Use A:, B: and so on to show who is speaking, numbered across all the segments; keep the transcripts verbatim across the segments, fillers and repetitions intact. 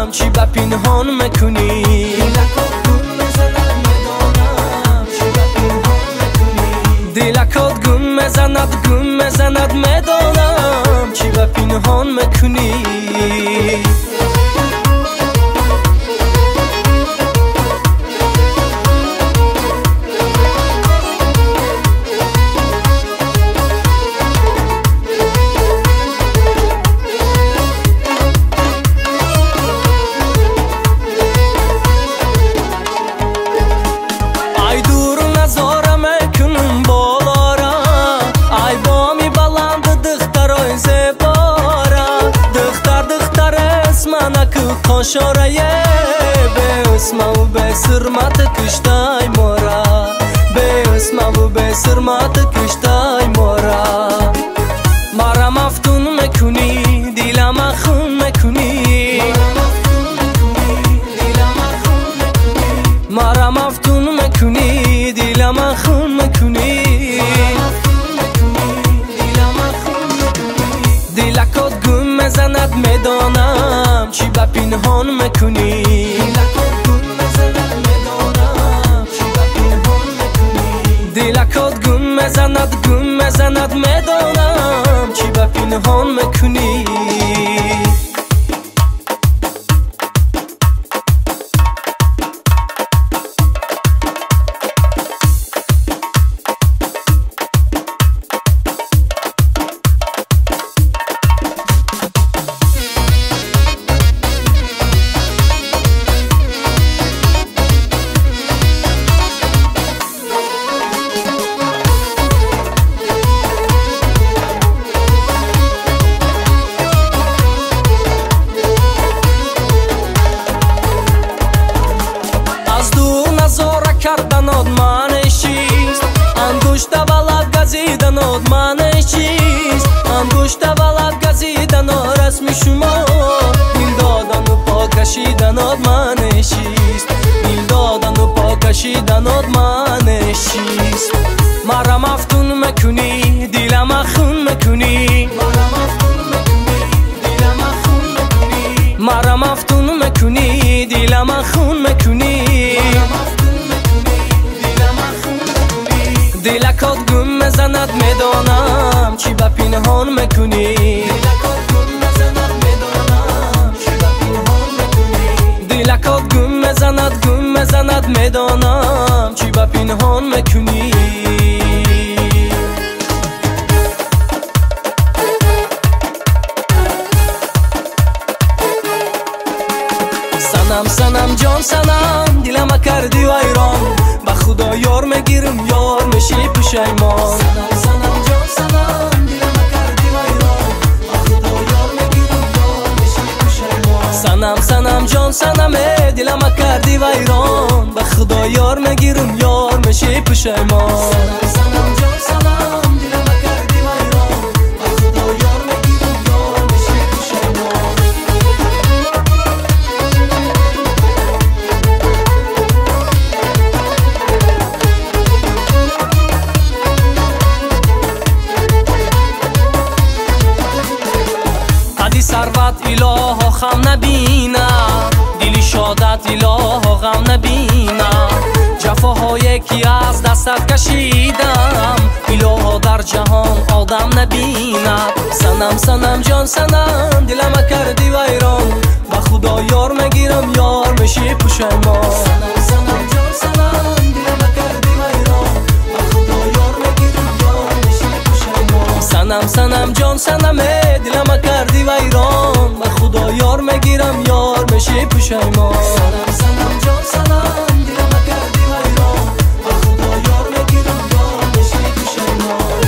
A: میدانم چی با پنهان میکنی. دلکات گم میزند گم میزند میدانم چی با پنهان میکنی. شارایه به اسم و به سرمت کشتای مورا، به اسم و به سرمت کشتای مورا. مرا مفتون میکنی دیلم خون میکنی، مرا مفتون میکنی دیلم خون میکنی. دلکات گم میزند میدانم چی با پنهان میکنی. دلکات گم میزند گم میزند میدانم چی با پنهان میکنی. کردنات منش چیست؟ انگشت ولد گزیدنات منش چیست؟ انگشت ولد گزیدنات رسم شما، دل دادن و پا کشیدنات منش چیست؟ دل دادن و پا کشیدنات منش چیست؟ مرا مفتون میکنی دلم خون میکنی، مرا مفتون میکنی دلم خون میکنی. دلکات گم میزند میدانم چی با پنهان میکنی. دلکات گم میزند گم میزند میدانم چی با پنهان میکنی. سنم سنم جان سنم دلم کردی ویران، با خدا یار میگیرم یار میشی پشیمان. سنم سنم جان سنم دلم کردی ویران، با خدا یار میگیرم یار میشی پشیمان. سنم سنم جان سنم دلم کردی ویران، با خدا یار میگیرم یار میشی پشیمان. سنم سنم جان سنم دلم کردی ویران، با خدا یار میگیرم یار میشی پشیمان. ثروت اله خم نبینم، دلی شادت اله غم نبینم. جفاهایی که از دستت کشیدم اله در جهان آدم نبیند. سنم سنم جان سنم دلم کردی ویران، با خدا یار میگیرم یار میشی پشیمان. سنم سنم جان سنم دلم کردی ویران، با خدا یار میگیرم یار میشی پشیمان. سنم سنم جان سنم دلم کردی ویران، با خدا یار میگیرم یار میشی پشیمان. سنم سنم جان سنم دلم کردی ویران، با خدا یار میگیرم یار میشی پشیمان.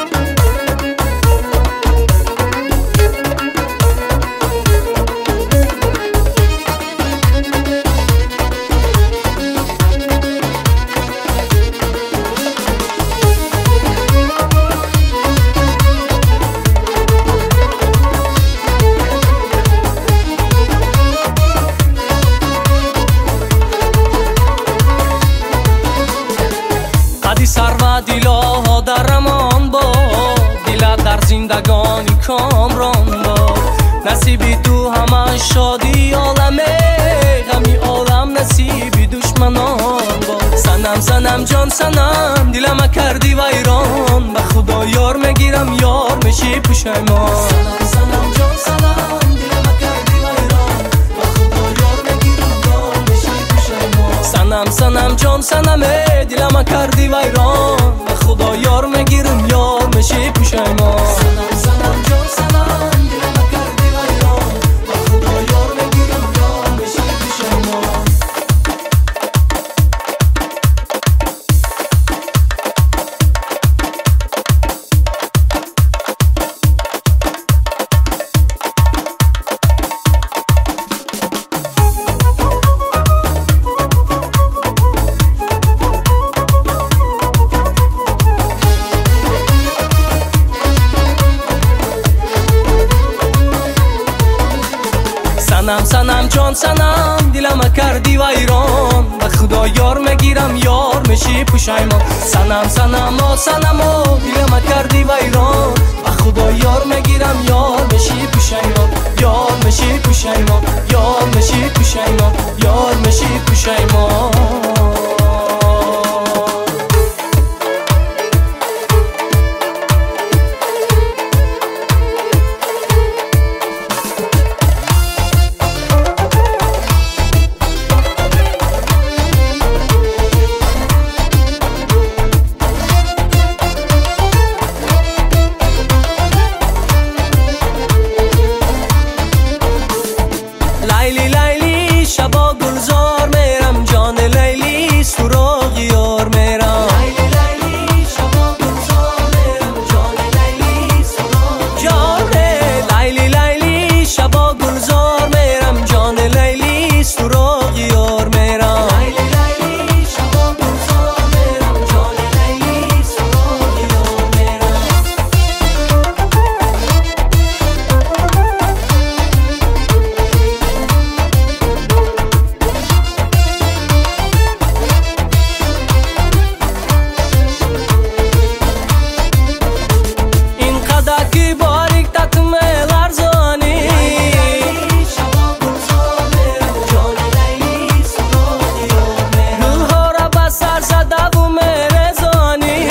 A: ثروت اله در امان با، دلت در زندگانی کامران با. نصیبی تو همه شادی عالمه، غمی عالم نصیبی دشمنان با. سنم سنم جان سنم دلم کردی ویران، به خدا یار میگیرم یار میشی پشیمان. سنم سنم جان سنم دلم کردی ویران، به خدا یار میگیرم یار میشی پشیمان. سنم سنم جان سنم دلم کردی ویران، به خدا یار میگیرم یار میشی پشیمان. سنم سنم جان سنم دلم کردی ویران، به خدا یار میگیرم یار میشی پشیمان. سنم سنم جان سنم دلم کردی ویران، به خدا یار میگیرم یار میشی پشیمان. سنم سنم آ سنم آ دلم کردی ویران، به خدا یار میگیرم یار میشی پشیمان. یار میشی پشیمان، یار میشی پشیمان، یار میشی پشیمان. لیلی لیلی شبا گلزار میرم، جان لیلی سراغ یار میرم. لیلی لیلی شبا گلزار میرم، جان لیلی سراغ یار میرم. لیلی لیلی شبا گلزار میرم، جان لیلی سراغ یار میرم. لیلی لیلی شبا گلزار میرم، جان لیلی سراغ یار میرم. که باریک تتم لرزانی، گلها را به سر زده و میرزانی.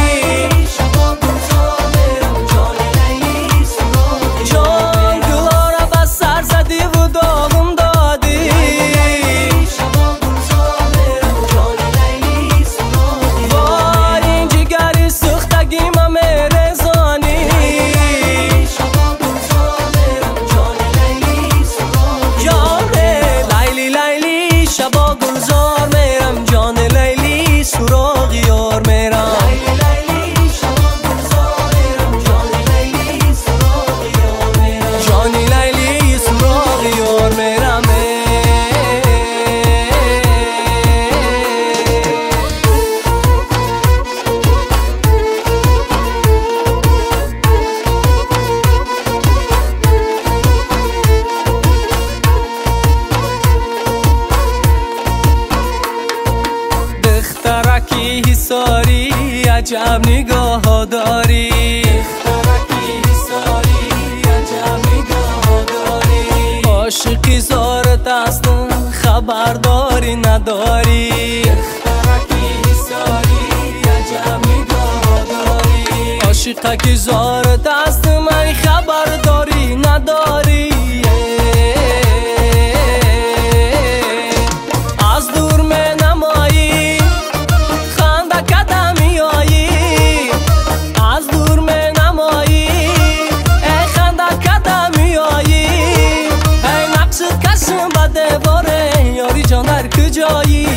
A: جان گلها را به سر زدی و داغم دادی. وای این جگری سوختگی ما میرزانی. شبا گلزار میرم، جان لیلی سراغ یار میرم. جان لیلی سراغ یار میرم. دخترکی حساری عجب نگاه داری. دخترکی حساری عجب نگاه داری. عاشقی زارت هستم خبرداری نداری. دخترکی حساری عجب نگاه داری. عاشقی زارت هستم خبرداری نداری. از دور می نمایی خنده کدمی آیی. از دور می نمایی ای خنده کدمی آیی. ای نقشت کشم به دیواره یاری جان در کجایی.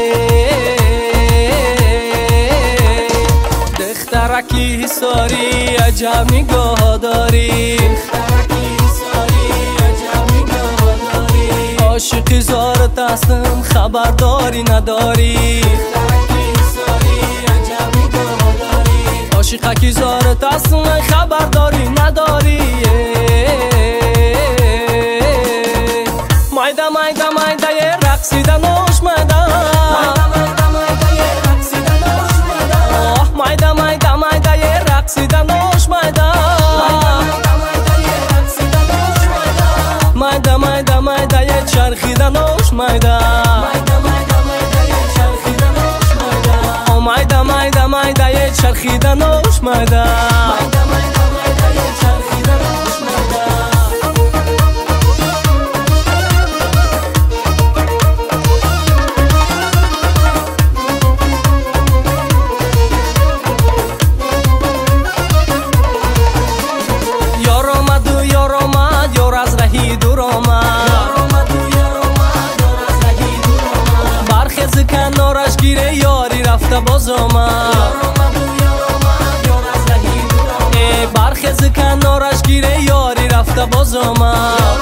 A: دخترکی حساری عجب نگاه داری. عاشقی زارت هستم خبرداری نداری. عاشقی زارت هستم خبرداری نداری. مایده مایده مایده یه رقصیدن نوش مایده. مایده مایده مایده یه رقصیدن نوش مایده. майда майда майда майдае чархидан ош майда о майда майда майдае чархидан ош майда майда майда майдае чархидан ош майда کنارش گیره یاری رفته باز آمد ای برخیز کنارش گیره یاری رفته باز آمد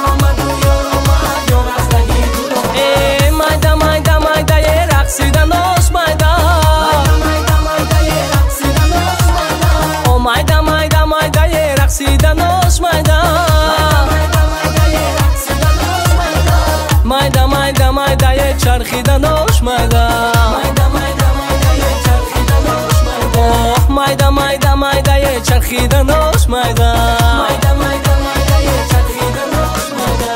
A: ای مایده مایده مایده یه رقصیدن آش مایده او مایده مایده مایده یه رقصیدن آش مایده مایده مایده مایده یه چرخیدن آش مایده майда майда майда е чархидан ош майда майда майда майда е чархидан ош майда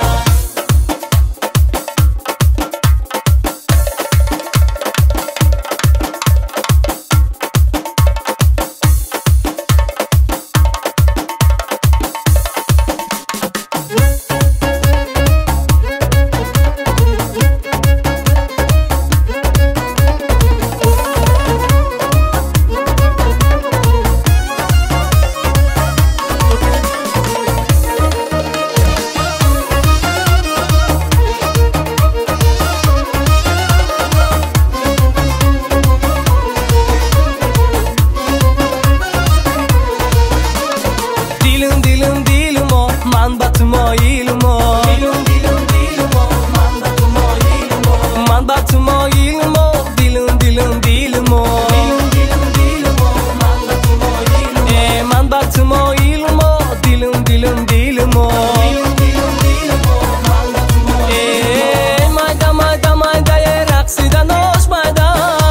A: من با تو مایلم دیلم دیلم دیلم من با تو مایلم من با تو مایلم دیلم دیلم دیلم دیلم دیلم دیلم من با تو مایلم من با تو مایلم دیلم دیلم دیلم دیلم دیلم دیلم من با تو مایلم مایدا مایدا مایدا یه رقصیدن آش مایدا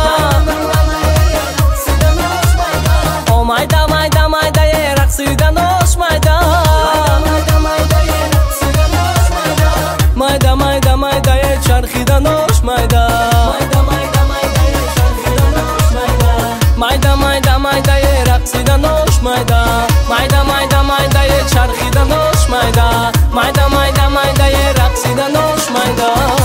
A: او مایدا مایدا مایدا یه رقصیدن آش مایدا майда майда майда е чархидан ош майда майда майда майда е чархидан ош майда майда майда майда е рақсидан ош майда майда майда майда е чархидан ош майда майда майда майда е рақсидан ош майда